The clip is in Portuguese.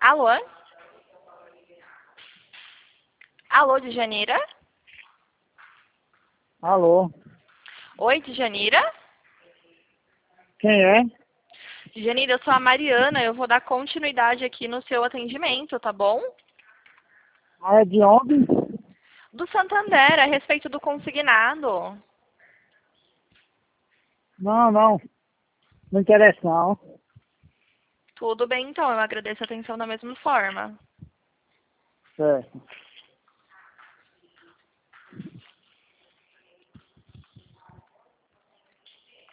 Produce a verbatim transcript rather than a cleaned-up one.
Alô? Alô, Djanira? Alô, Oi, Djanira? quem é? Djanira, eu sou a Mariana, eu vou dar continuidade aqui no seu atendimento, tá bom? Ah, é de onde? Do Santander, a respeito do consignado. Não, não, não interessa não. Tudo bem, então, eu agradeço a atenção da mesma forma. Certo.